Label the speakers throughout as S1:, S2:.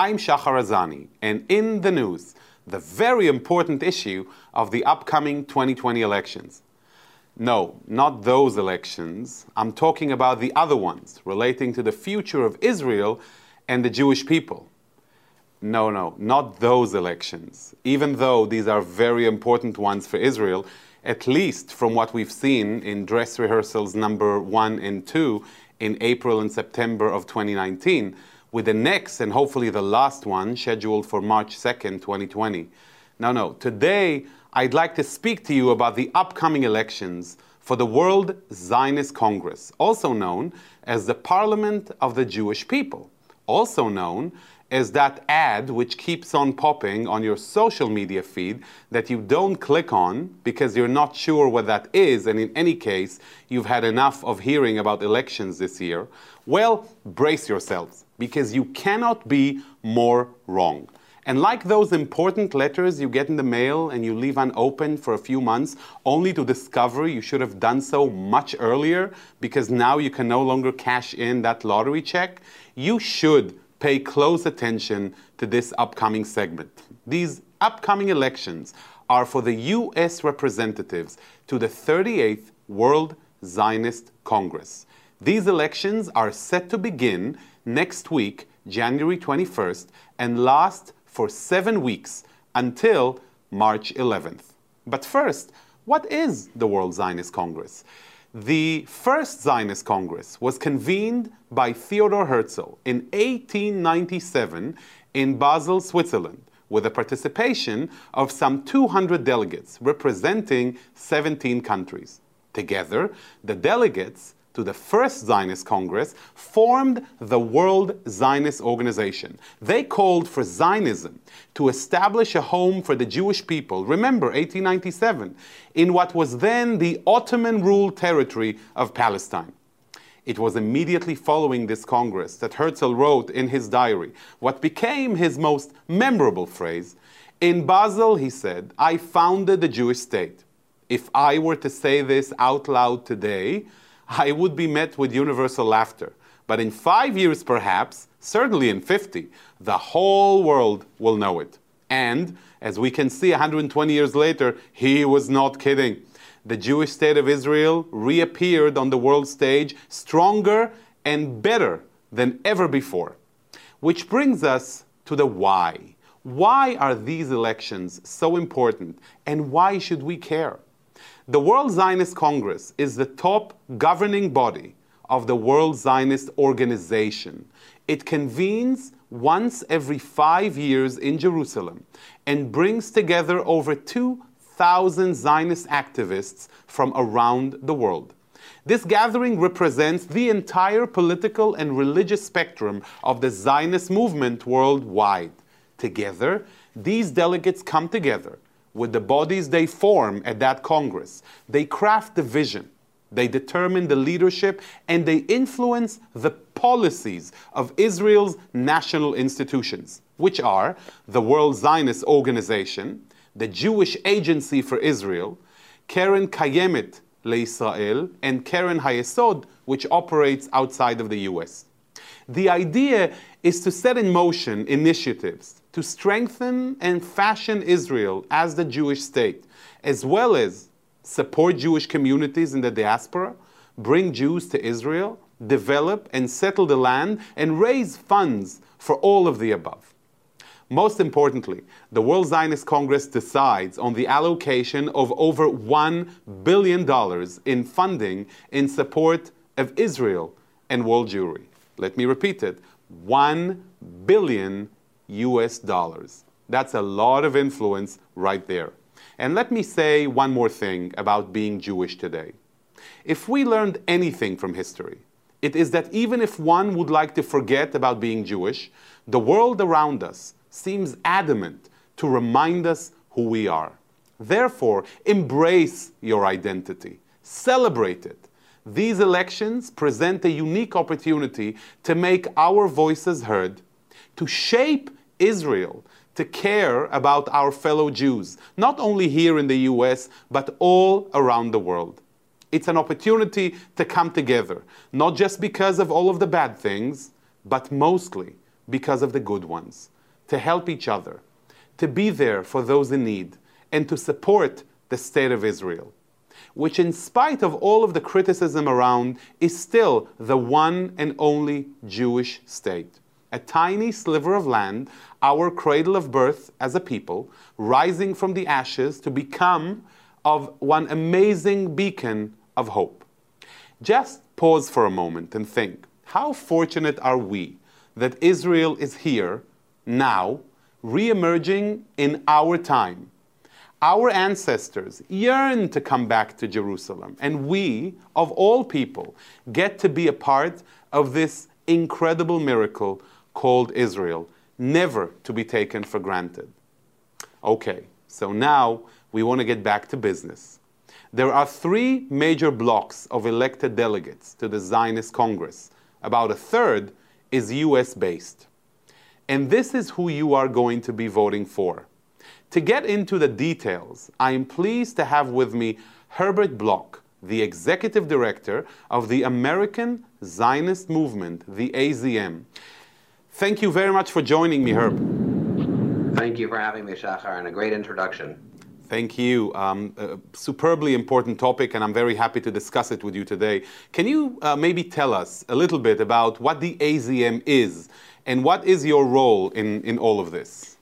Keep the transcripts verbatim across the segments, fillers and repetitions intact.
S1: I'm Shachar Azani, and in the news, the very important issue of the upcoming twenty twenty elections. No, not those elections. I'm talking about the other ones relating to the future of Israel and the Jewish people. No, no, not those elections. Even though these are very important ones for Israel, at least from what we've seen in dress rehearsals number one and two in April and September of twenty nineteen, with the next and hopefully the last one scheduled for March second, twenty twenty. No, no, today I'd like to speak to you about the upcoming elections for the World Zionist Congress, also known as the Parliament of the Jewish People, also known as that ad which keeps on popping on your social media feed that you don't click on because you're not sure what that is, and in any case, you've had enough of hearing about elections this year. Well, brace yourselves, because you cannot be more wrong. And like those important letters you get in the mail and you leave unopened for a few months, only to discover you should have done so much earlier because now you can no longer cash in that lottery check, you should pay close attention to this upcoming segment. These upcoming elections are for the U S representatives to the thirty-eighth World Zionist Congress. These elections are set to begin next week, January twenty-first, and last for seven weeks until March eleventh. But first, what is the World Zionist Congress? The first Zionist Congress was convened by Theodor Herzl in eighteen ninety-seven in Basel, Switzerland, with the participation of some two hundred delegates representing seventeen countries. Together, the delegates to the first Zionist Congress formed the World Zionist Organization. They called for Zionism to establish a home for the Jewish people, remember eighteen ninety-seven, in what was then the Ottoman-ruled territory of Palestine. It was immediately following this Congress that Herzl wrote in his diary what became his most memorable phrase. In Basel, he said, "I founded the Jewish state. If I were to say this out loud today, I would be met with universal laughter. But in five years perhaps, certainly in fifty, the whole world will know it." And, as we can see one hundred twenty years later, he was not kidding. The Jewish state of Israel reappeared on the world stage stronger and better than ever before. Which brings us to the why. Why are these elections so important, and why should we care? The World Zionist Congress is the top governing body of the World Zionist Organization. It convenes once every five years in Jerusalem and brings together over two thousand Zionist activists from around the world. This gathering represents the entire political and religious spectrum of the Zionist movement worldwide. Together, these delegates come together with the bodies they form at that Congress. They craft the vision, they determine the leadership, and they influence the policies of Israel's national institutions, which are the World Zionist Organization, the Jewish Agency for Israel, Keren Kayemet LeIsrael, and Keren HaYesod, which operates outside of the U S. The idea is to set in motion initiatives to strengthen and fashion Israel as the Jewish state, as well as support Jewish communities in the diaspora, bring Jews to Israel, develop and settle the land, and raise funds for all of the above. Most importantly, the World Zionist Congress decides on the allocation of over one billion dollars in funding in support of Israel and world Jewry. Let me repeat it, one billion U S dollars. That's a lot of influence right there. And let me say one more thing about being Jewish today. If we learned anything from history, it is that even if one would like to forget about being Jewish, the world around us seems adamant to remind us who we are. Therefore, embrace your identity. Celebrate it. These elections present a unique opportunity to make our voices heard, to shape Israel, to care about our fellow Jews, not only here in the U S, but all around the world. It's an opportunity to come together, not just because of all of the bad things, but mostly because of the good ones. to help each other, to be there for those in need, and to support the State of Israel, which in spite of all of the criticism around, is still the one and only Jewish state. A tiny sliver of land, our cradle of birth as a people, rising from the ashes to become of one amazing beacon of hope. Just pause for a moment and think, how fortunate are we that Israel is here, now, re-emerging in our time. Our ancestors yearn to come back to Jerusalem, and we, of all people, get to be a part of this incredible miracle called Israel, never to be taken for granted. Okay, so now we want to get back to business. There are three major blocks of elected delegates to the Zionist Congress. About a third is U S based. And this is who you are going to be voting for. To get into the details, I am pleased to have with me Herbert Bloch, the Executive Director of the American Zionist Movement, the A Z M. Thank you very much for joining me, Herb.
S2: Thank you for having me, Shachar, and a great introduction.
S1: Thank you. Um, a superbly important topic, and I'm very happy to discuss it with you today. Can you uh, maybe tell us a little bit about what the A Z M is, and what is your role in, in all of this?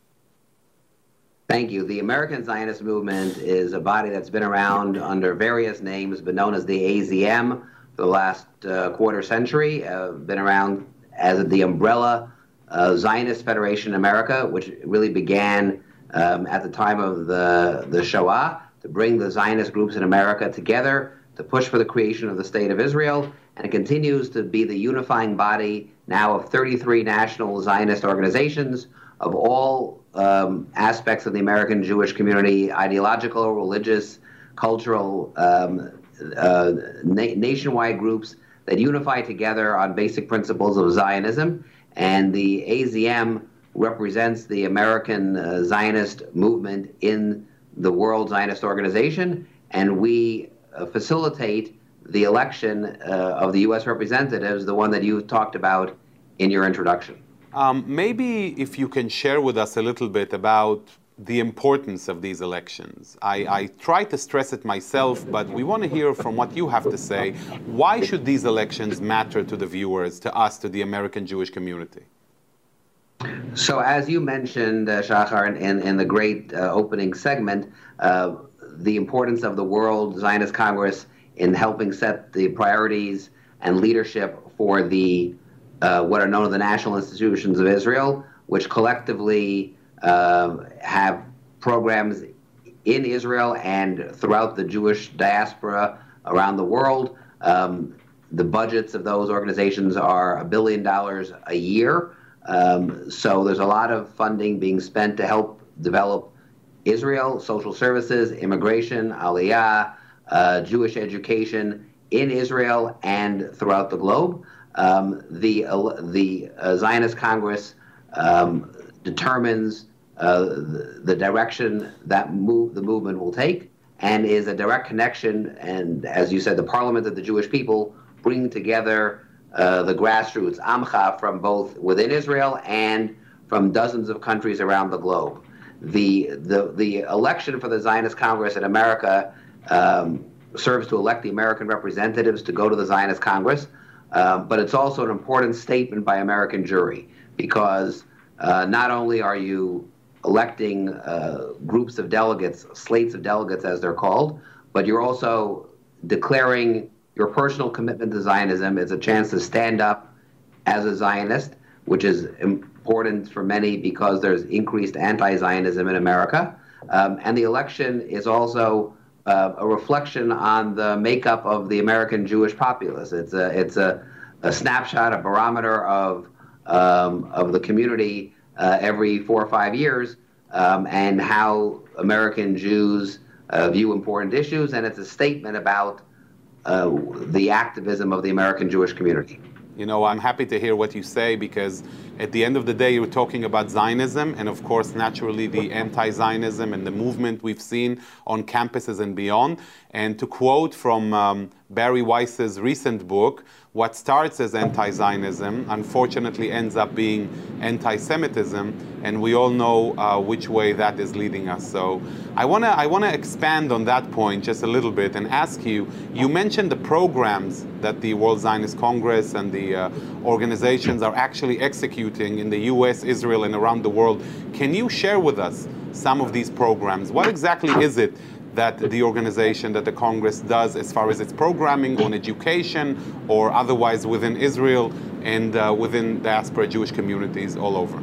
S2: Thank you. The American Zionist Movement is a body that's been around under various names, been known as the A Z M for the last uh, quarter century, uh, been around as the umbrella uh, Zionist Federation in America, which really began um, at the time of the, the Shoah to bring the Zionist groups in America together to push for the creation of the State of Israel, and it continues to be the unifying body now of thirty-three national Zionist organizations of all um, aspects of the American Jewish community, ideological, religious, cultural, um, uh, na nationwide groups that unify together on basic principles of Zionism. And the A Z M represents the American uh, Zionist movement in the World Zionist Organization, and we uh, facilitate the election uh, of the U S representatives, the one that you talked about in your introduction.
S1: Um, maybe if you can share with us a little bit about the importance of these elections. I, I try to stress it myself, but we want to hear from what you have to say. Why should these elections matter to the viewers, to us, to the American Jewish community?
S2: So as you mentioned, uh, Shachar, in, in, in the great uh, opening segment, uh, the importance of the World Zionist Congress in helping set the priorities and leadership for the uh, what are known as the national institutions of Israel, which collectively uh, have programs in Israel and throughout the Jewish diaspora around the world. Um, the budgets of those organizations are a billion dollars a year. Um, so there's a lot of funding being spent to help develop Israel, social services, immigration, aliyah, uh, Jewish education in Israel and throughout the globe. Um, the uh, the uh, Zionist Congress um, determines uh, the, the direction that move, the movement will take, and is a direct connection, and as you said, the parliament of the Jewish people, bringing together uh, the grassroots, Amcha, from both within Israel and from dozens of countries around the globe. The, the, the election for the Zionist Congress in America um, serves to elect the American representatives to go to the Zionist Congress, um, but it's also an important statement by American Jewry, because uh, not only are you electing uh, groups of delegates, slates of delegates as they're called, but you're also declaring your personal commitment to Zionism. It's a chance to stand up as a Zionist, which is important for many because there's increased anti-Zionism in America. Um, and the election is also uh, a reflection on the makeup of the American Jewish populace. It's a, it's a, a snapshot, a barometer of, um, of the community uh, every four or five years, um, and how American Jews uh, view important issues. And it's a statement about uh, the activism of the American Jewish community.
S1: You know, I'm happy to hear what you say, because at the end of the day, you're talking about Zionism and, of course, naturally the anti-Zionism and the movement we've seen on campuses and beyond. And to quote from um, Barry Weiss's recent book, what starts as anti-Zionism unfortunately ends up being anti-Semitism, and we all know uh, which way that is leading us. So I want to I want to expand on that point just a little bit and ask you, you mentioned the programs that the World Zionist Congress and the uh, organizations are actually executing in the U S, Israel, and around the world. Can you share with us some of these programs? What exactly is it that the organization, that the Congress does as far as its programming on education or otherwise within Israel and uh, within diaspora Jewish communities all over?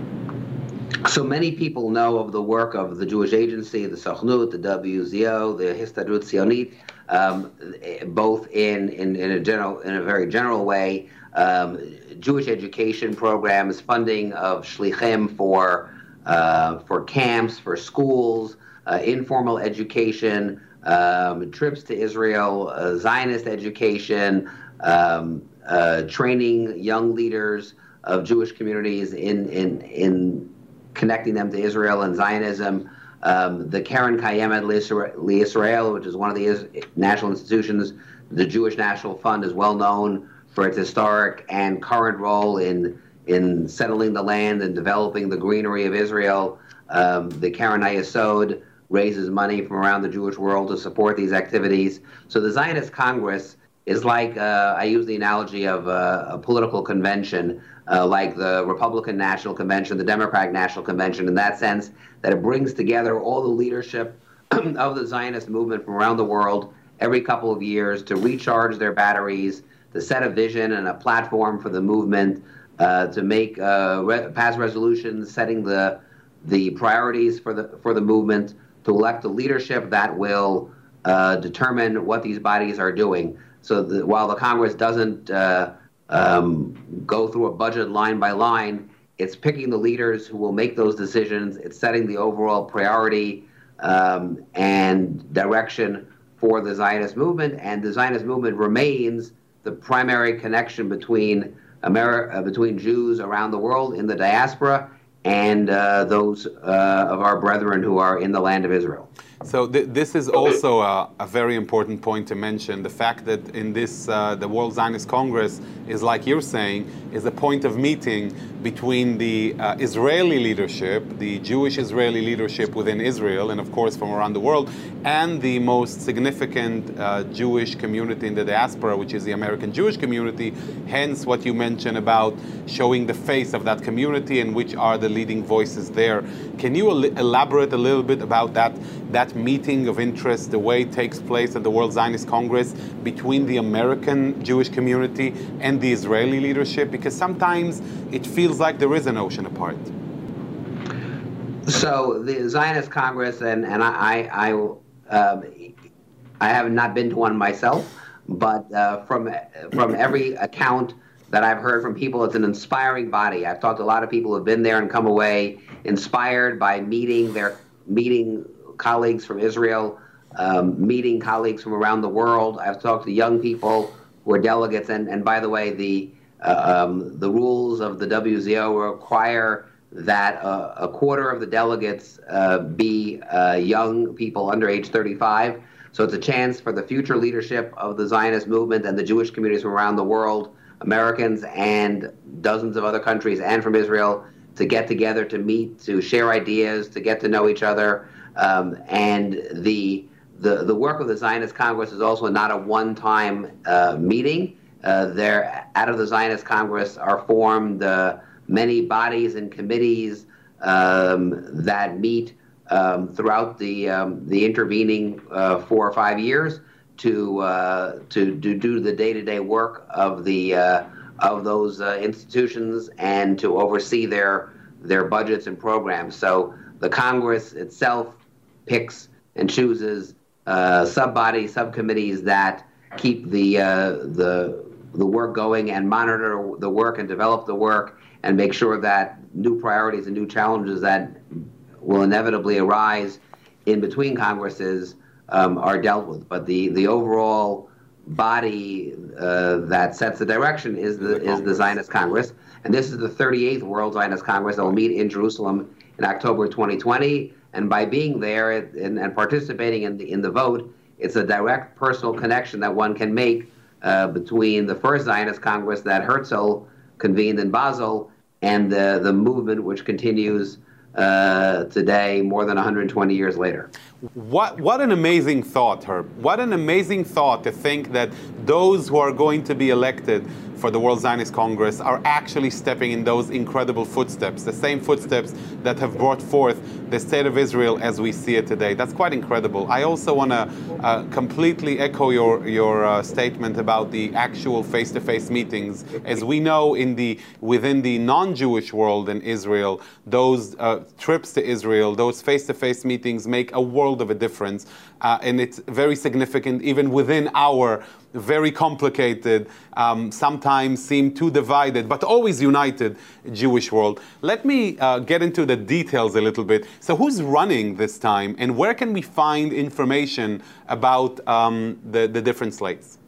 S2: So many people know of the work of the Jewish Agency, the Sochnut, the W Z O, the Histadrut Zionit, um, both in, in, in a general, in a very general way. Um, Jewish education programs, funding of shlichim for uh, for camps, for schools, uh, informal education, um, trips to Israel, uh, Zionist education, um, uh, training young leaders of Jewish communities in in in connecting them to Israel and Zionism. Um, the Keren Kayemet L'Israel, which is one of the is- national institutions, the Jewish National Fund, is well known for its historic and current role in in settling the land and developing the greenery of Israel. Um, the Keren HaYesod raises money from around the Jewish world to support these activities. So the Zionist Congress is like, uh, I use the analogy of uh, a political convention, uh, like the Republican National Convention, the Democratic National Convention, in that sense, that it brings together all the leadership of the Zionist movement from around the world every couple of years to recharge their batteries, to set a vision and a platform for the movement, uh, to make uh, re- pass resolutions setting the the priorities for the for the movement, to elect a leadership that will uh, determine what these bodies are doing. So the, while the Congress doesn't uh, um, go through a budget line by line, it's picking the leaders who will make those decisions. It's setting the overall priority um, and direction for the Zionist movement, and the Zionist movement remains the primary connection between Ameri- uh, between Jews around the world in the diaspora and uh, those uh, of our brethren who are in the land of Israel.
S1: So th- this is also a, a very important point to mention. The fact that in this, uh, the World Zionist Congress is, like you're saying, is a point of meeting between the uh, Israeli leadership, the Jewish Israeli leadership within Israel, and of course from around the world, and the most significant uh, Jewish community in the diaspora, which is the American Jewish community. Hence what you mentioned about showing the face of that community and which are the leading voices there. Can you el- elaborate a little bit about that, that meeting of interest, the way it takes place at the World Zionist Congress between the American Jewish community and the Israeli leadership? Because sometimes it feels like there is an ocean apart.
S2: So the Zionist Congress, and, and I, I, I, um, I have not been to one myself, but uh, from from every account that I've heard from people, it's an inspiring body. I've talked to a lot of people who have been there and come away inspired by meeting their meeting colleagues from Israel, um, meeting colleagues from around the world. I've talked to young people who are delegates, and, and by the way, the uh, um, the rules of the W Z O require that uh, a quarter of the delegates uh, be uh, young people under age thirty-five. So it's a chance for the future leadership of the Zionist movement and the Jewish communities from around the world, Americans and dozens of other countries and from Israel, to get together, to meet, to share ideas, to get to know each other. Um, and the, the the work of the Zionist Congress is also not a one-time uh, meeting. Uh, there, out of the Zionist Congress are formed uh, many bodies and committees um, that meet um, throughout the um, the intervening uh, four or five years to uh, to, to do the day-to-day work of the uh, of those uh, institutions and to oversee their their budgets and programs. So the Congress itself picks and chooses uh, sub-bodies, subcommittees that keep the uh, the the work going and monitor the work and develop the work and make sure that new priorities and new challenges that will inevitably arise in between Congresses um, are dealt with. But the, the overall body uh, that sets the direction is the is the Zionist Congress. And this is the thirty-eighth World Zionist Congress that will meet in Jerusalem in October twenty twenty. And by being there and, and participating in the, in the vote, it's a direct personal connection that one can make uh, between the first Zionist Congress that Herzl convened in Basel and the, the movement which continues uh, today, more than one hundred twenty years later.
S1: What, what an amazing thought, Herb. What an amazing thought to think that those who are going to be elected for the World Zionist Congress are actually stepping in those incredible footsteps, the same footsteps that have brought forth the state of Israel as we see it today. That's quite incredible. I also want to uh, completely echo your, your uh, statement about the actual face-to-face meetings. As we know, in the within the non-Jewish world in Israel, those uh, trips to Israel, those face-to-face meetings make a world of a difference. Uh, and it's very significant even within our very complicated, um, sometimes seem too divided, but always united Jewish world. Let me uh, get into the details a little bit. So who's running this time, and where can we find information about um, the, the different slates?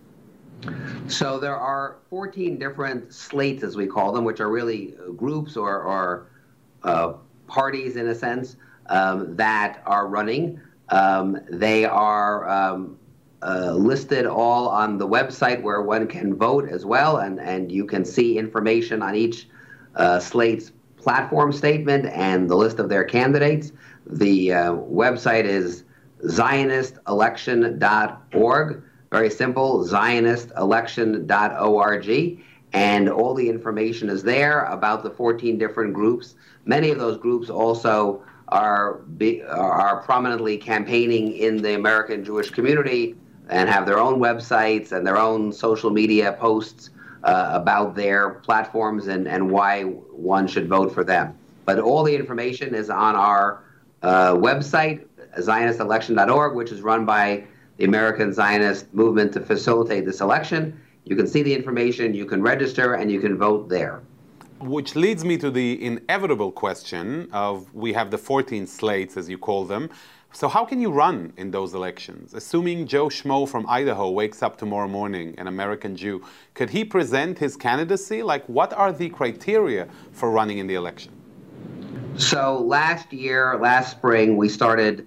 S2: So there are fourteen different slates, as we call them, which are really groups or, or uh, parties, in a sense, um, that are running. Um, they are um, uh, listed all on the website where one can vote as well, and, and you can see information on each uh, slate's platform statement and the list of their candidates. The uh, website is zionist election dot org. Very simple, zionist election dot org. And all the information is there about the fourteen different groups. Many of those groups also are be, are prominently campaigning in the American Jewish community and have their own websites and their own social media posts uh, about their platforms and, and why one should vote for them. But all the information is on our uh, website, zionist election dot org, which is run by the American Zionist Movement to facilitate this election. You can see the information, you can register, and you can vote there.
S1: Which leads me to the inevitable question of, we have the fourteen slates, as you call them. So how can you run in those elections? Assuming Joe Schmo from Idaho wakes up tomorrow morning, an American Jew, could he present his candidacy? Like, what are the criteria for running in the election?
S2: So last year, last spring, we started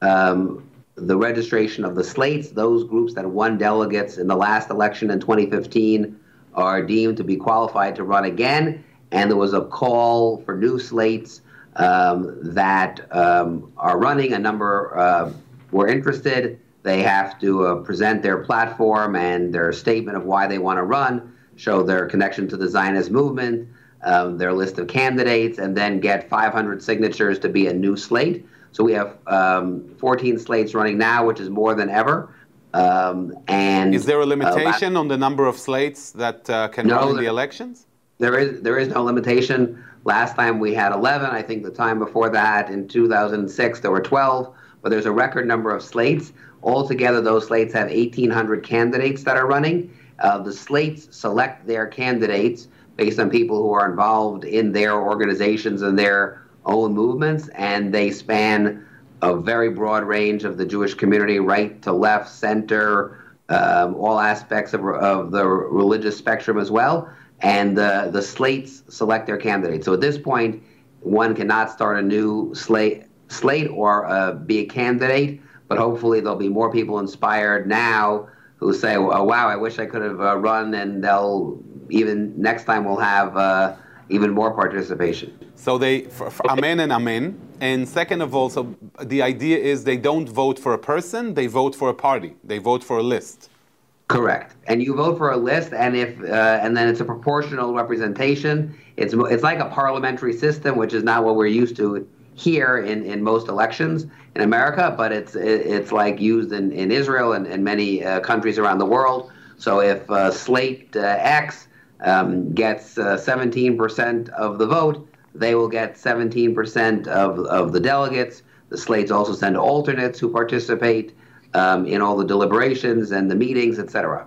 S2: um, the registration of the slates. Those groups that won delegates in the last election in twenty fifteen are deemed to be qualified to run again. And there was a call for new slates um, that um, are running. A number uh, were interested. They have to uh, present their platform and their statement of why they want to run, show their connection to the Zionist movement, um, their list of candidates, and then get five hundred signatures to be a new slate. So we have um, fourteen slates running now, which is more than ever. Um, and
S1: is there a limitation uh, on the number of slates that uh, can
S2: no,
S1: run in
S2: there,
S1: the elections?
S2: There is there is no limitation. Last time we had eleven. I think the time before that, in two thousand six, there were twelve. But there's a record number of slates. Altogether, those slates have eighteen hundred candidates that are running. Uh, the slates select their candidates based on people who are involved in their organizations and their own movements, and they span a very broad range of the Jewish community, right to left, center, um, all aspects of, of the religious spectrum as well. And uh, the slates select their candidates. So at this point, one cannot start a new slate, slate or uh, be a candidate, but hopefully there'll be more people inspired now who say, oh, wow, I wish I could have uh, run, and they'll, even next time we'll have uh, even more participation.
S1: So they, for, for amen and amen. And second of all, so the idea is they don't vote for a person, they vote for a party. They vote for a list.
S2: Correct. And you vote for a list, and if uh, and then it's a proportional representation. It's it's like a parliamentary system, which is not what we're used to here in, in most elections in America, but it's it's like used in, in Israel and, and many uh, countries around the world. So if uh, slate uh, X um, gets uh, seventeen percent of the vote, they will get seventeen percent of, of the delegates. The slates also send alternates who participate Um, in all the deliberations and the meetings, et cetera.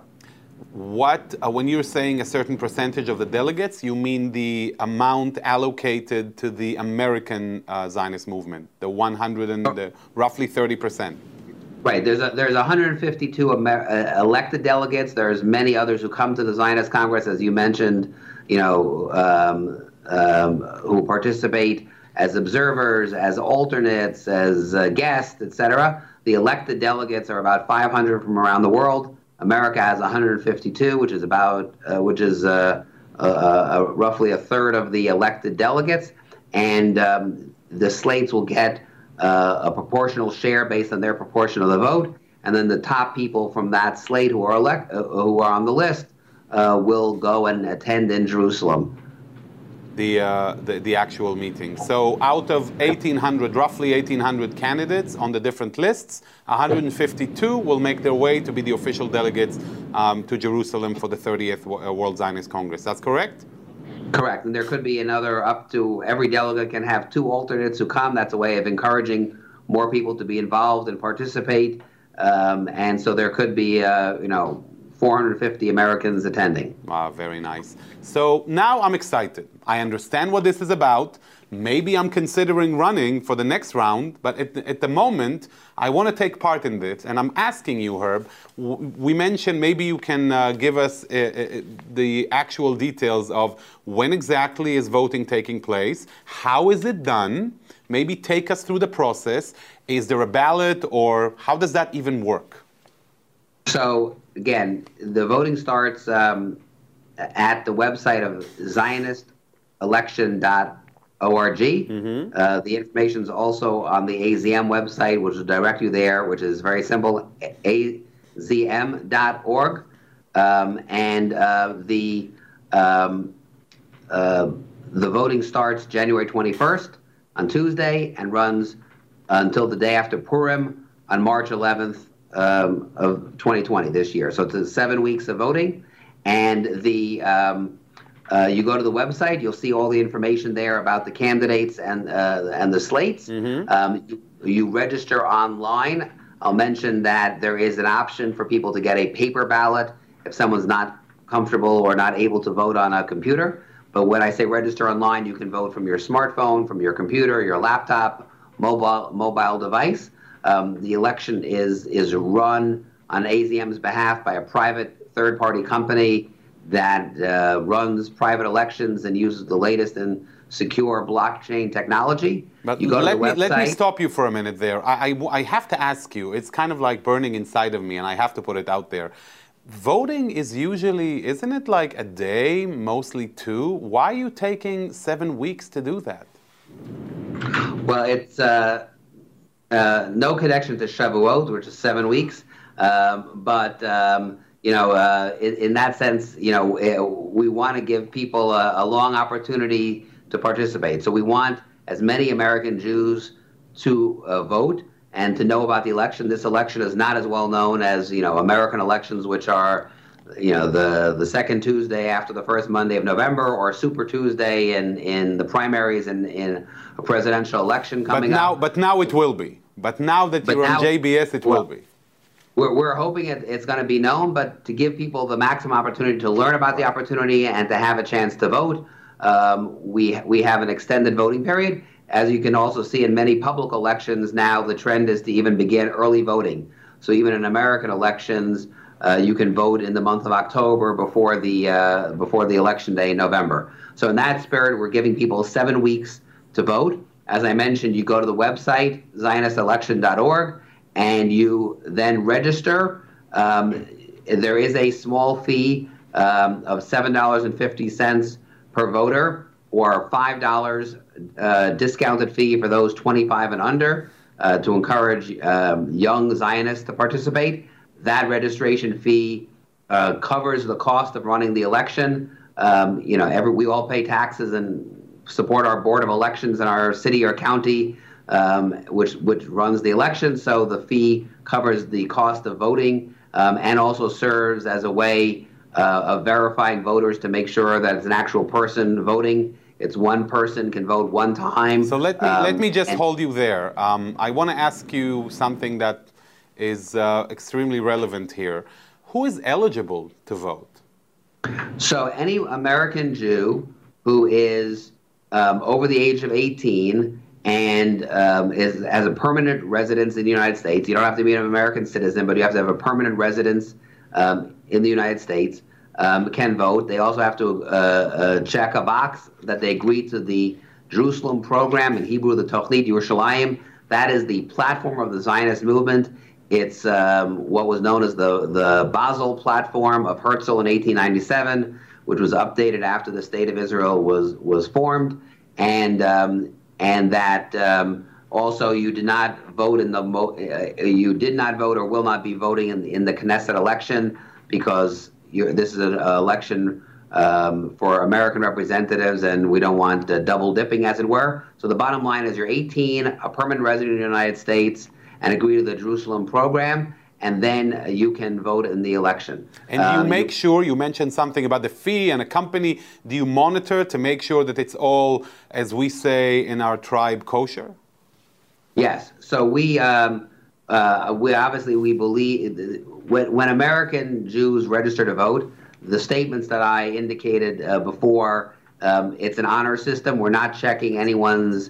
S1: What, uh, when you're saying a certain percentage of the delegates, you mean the amount allocated to the American uh, Zionist movement, the one hundred and the roughly thirty percent?
S2: Right. There's a, there's one hundred fifty-two Amer- uh, elected delegates. There's many others who come to the Zionist Congress, as you mentioned, you know, um, um, who participate as observers, as alternates, as uh, guests, et cetera. The elected delegates are about five hundred from around the world. America has one hundred fifty-two, which is about, uh, which is uh, uh, uh, roughly a third of the elected delegates, and um, the slates will get uh, a proportional share based on their proportion of the vote, and then the top people from that slate who are elect, uh, who are on the list uh, will go and attend in Jerusalem.
S1: The, uh, the the actual meeting. So out of eighteen hundred, roughly eighteen hundred candidates on the different lists, one hundred fifty-two will make their way to be the official delegates um, to Jerusalem for the thirtieth World Zionist Congress. That's correct?
S2: Correct. And there could be another up to, every delegate can have two alternates who come. That's a way of encouraging more people to be involved and participate. Um, and so there could be, uh, you know, four hundred fifty Americans attending.
S1: Ah, very nice. So now I'm excited. I understand what this is about. Maybe I'm considering running for the next round, but at the, at the moment, I want to take part in this. And I'm asking you, Herb, w- we mentioned maybe you can uh, give us uh, uh, the actual details of when exactly is voting taking place, how is it done, maybe take us through the process. Is there a ballot, or how does that even work? So,
S2: again, the voting starts um, at the website of Zionist election dot org. Mm-hmm. Uh, the information is also on the A Z M website, which will direct you there, which is very simple, A Z M dot org. Um, and uh, the um, uh, the voting starts January twenty-first on Tuesday and runs until the day after Purim on March eleventh um, of twenty twenty, this year. So it's seven weeks of voting, and the um, uh, you go to the website, you'll see all the information there about the candidates and uh, and the slates. Mm-hmm. Um, you, you register online. I'll mention that there is an option for people to get a paper ballot if someone's not comfortable or not able to vote on a computer. But when I say register online, you can vote from your smartphone, from your computer, your laptop, mobile mobile device. Um, the election is is run on A Z M's behalf by a private third-party company that uh, runs private elections and uses the latest in secure blockchain technology.
S1: But
S2: you go
S1: let
S2: to the
S1: me
S2: website.
S1: let me stop you for a minute there. I, I I have to ask you. It's kind of like burning inside of me, and I have to put it out there. Voting is usually, isn't it like a day, mostly two? Why are you taking seven weeks to do that?
S2: Well, it's uh, uh, no connection to Shavuot, which is seven weeks. Um, but, um, you know, uh, in, in that sense, you know, we want to give people a, a long opportunity to participate. So we want as many American Jews to uh, vote and to know about the election. This election is not as well known as, you know, American elections, which are, you know, the, the second Tuesday after the first Monday of November, or Super Tuesday in, in the primaries in, in a presidential election coming
S1: but now,
S2: up.
S1: But now it will be. But now that
S2: But
S1: you're
S2: now,
S1: on J B S, it
S2: well,
S1: will be.
S2: We're, we're hoping it, it's going to be known, but to give people the maximum opportunity to learn about the opportunity and to have a chance to vote, um, we we have an extended voting period. As you can also see in many public elections now, the trend is to even begin early voting. So even in American elections, uh, you can vote in the month of October before the uh, before the election day in November. So in that spirit, we're giving people seven weeks to vote. As I mentioned, you go to the website, Zionist election dot org, and you then register. Um, there is a small fee um, of seven dollars and fifty cents per voter, or five dollars uh, discounted fee for those twenty-five and under, uh, to encourage um, young Zionists to participate. That registration fee uh, covers the cost of running the election. Um, you know, every, we all pay taxes and support our board of elections in our city or county, um, which which runs the election. So the fee covers the cost of voting, um, and also serves as a way uh, of verifying voters to make sure that it's an actual person voting. It's one person can vote one time.
S1: So let me
S2: um,
S1: let me just
S2: and,
S1: hold you there. Um, I want to ask you something that is uh, extremely relevant here. Who is eligible to vote?
S2: So any American Jew who is um, over the age of eighteen and um, is has a permanent residence in the United States. You don't have to be an American citizen, but you have to have a permanent residence um, in the United States. Um, can vote. They also have to uh, uh, check a box that they agree to the Jerusalem program, in Hebrew, the Tochnit Yerushalayim. That is the platform of the Zionist movement. It's um, what was known as the, the Basel Platform of Herzl in eighteen ninety-seven, which was updated after the State of Israel was, was formed, and, um, and that um, also you did not vote in the, mo uh, you did not vote or will not be voting in, in the Knesset election, because you're, this is an election um, for American representatives, and we don't want uh, double dipping, as it were. So the bottom line is you're eighteen, a permanent resident of the United States, and agree to the Jerusalem program, and then you can vote in the election.
S1: And do you
S2: um,
S1: make sure, you mentioned something about the fee and a company, do you monitor to make sure that it's all, as we say in our tribe, kosher?
S2: Yes. So we, um, uh, we obviously, we believe, when, when American Jews register to vote, the statements that I indicated uh, before, um, it's an honor system. We're not checking anyone's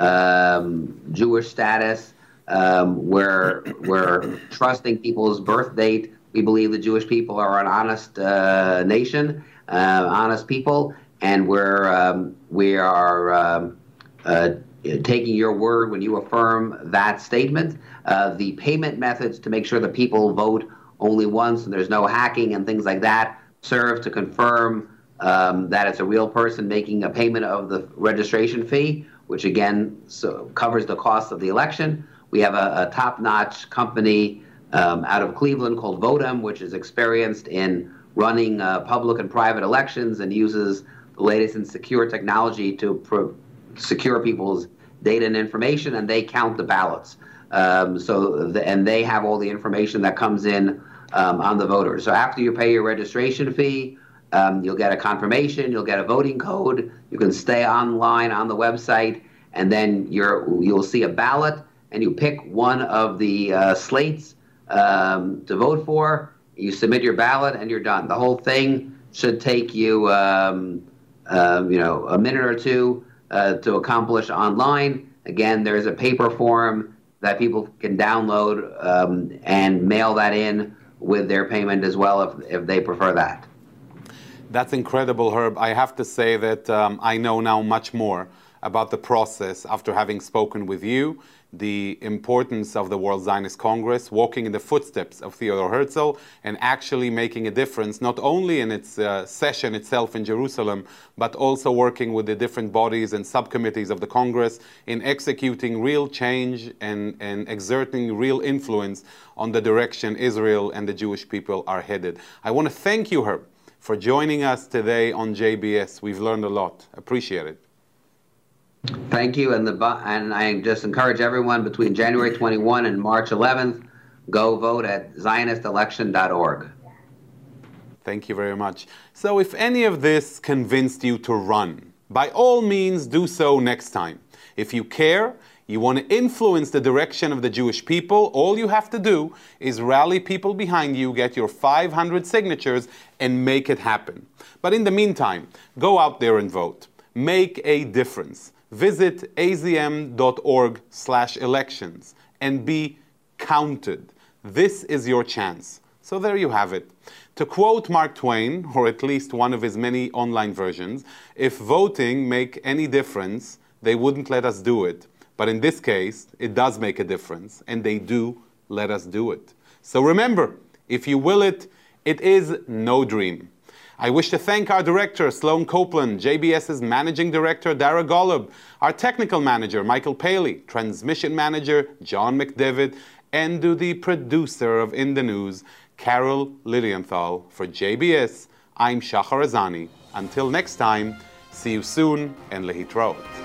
S2: um, Jewish status. Um, we're, we're trusting people's birth date. We believe the Jewish people are an honest uh, nation, uh, honest people, and we're, um, we are um, uh, taking your word when you affirm that statement. Uh, the payment methods to make sure that people vote only once and there's no hacking and things like that serve to confirm um, that it's a real person making a payment of the registration fee, which again so covers the cost of the election. We have a, a top-notch company um, out of Cleveland called Votem, which is experienced in running uh, public and private elections and uses the latest in secure technology to pro secure people's data and information, and they count the ballots. Um, so, the, and they have all the information that comes in um, on the voters. So after you pay your registration fee, um, you'll get a confirmation, you'll get a voting code, you can stay online on the website, and then you're, you'll see a ballot, and you pick one of the uh, slates um, to vote for, you submit your ballot, and you're done. The whole thing should take you, um, uh, you know, a minute or two uh, to accomplish online. Again, there's a paper form that people can download um, and mail that in with their payment as well, if, if they prefer that.
S1: That's incredible, Herb. I have to say that um, I know now much more about the process after having spoken with you, the importance of the World Zionist Congress, walking in the footsteps of Theodor Herzl, and actually making a difference, not only in its uh, session itself in Jerusalem, but also working with the different bodies and subcommittees of the Congress in executing real change and, and exerting real influence on the direction Israel and the Jewish people are headed. I want to thank you, Herb, for joining us today on J B S. We've learned a lot. Appreciate it.
S2: Thank you, and the and I just encourage everyone between January twenty-first and March eleventh, go vote at zionist election dot org.
S1: Thank you very much. So if any of this convinced you to run, by all means do so next time. If you care, you want to influence the direction of the Jewish people, all you have to do is rally people behind you, get your five hundred signatures, and make it happen. But in the meantime, go out there and vote. Make a difference. Visit A Z M dot org slash elections and be counted. This is your chance. So there you have it. To quote Mark Twain, or at least one of his many online versions, if voting make any difference, they wouldn't let us do it. But in this case, it does make a difference, and they do let us do it. So remember, if you will it, it is no dream. I wish to thank our director, Sloan Copeland, JBS's managing director, Dara Golub, our technical manager, Michael Paley, transmission manager, John McDavid, and to the producer of In the News, Carol Lilienthal. For J B S, I'm Shachar Azani. Until next time, see you soon and lehitraot.